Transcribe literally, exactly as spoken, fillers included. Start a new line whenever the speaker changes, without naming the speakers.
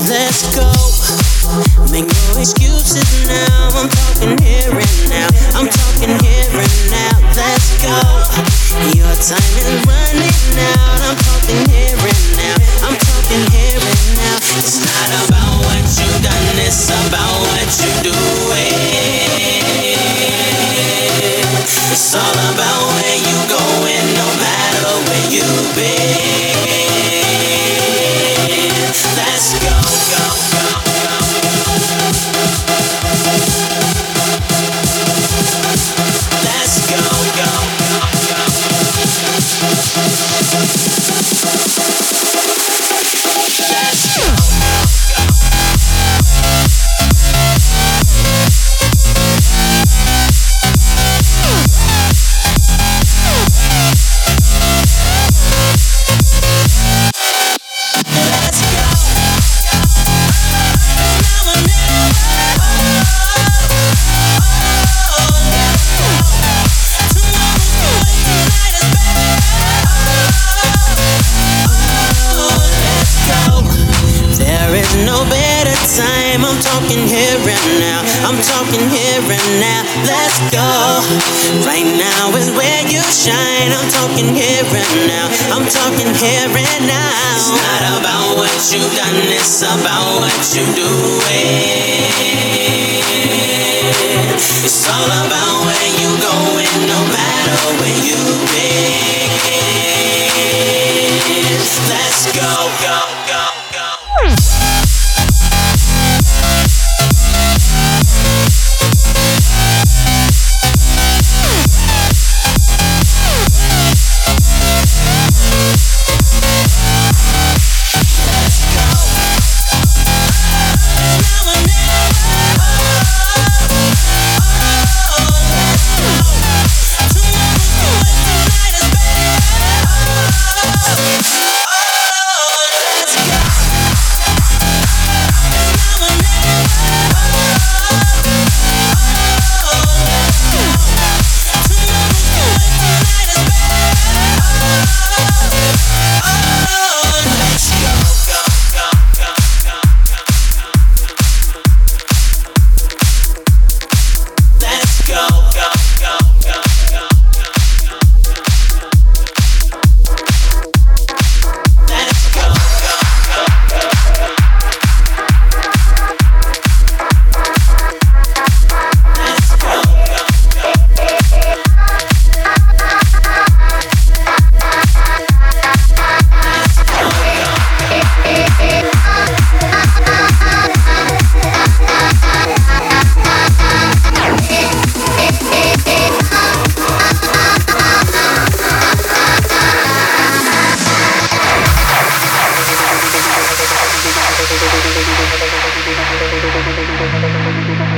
Let's go. Make no excuses now. I'm talking here and now. I'm talking here and now. Let's go. Your time is running out. I'm talking here and now. I'm talking here and now. It's not about what you done. It's about what you doing. It's all about where you going, no matter where you been. Let's go, go, go, go. Let's go, go, go, go. Let's go, go, go. Time. I'm talking here and now. I'm talking here and now. Let's go. Right now is where you shine. I'm talking here and now. I'm talking here and now. It's not about what you've done. It's about what you doing. It's all about where you going, no matter where you've been. Let's go, go, go, go.
Thank you.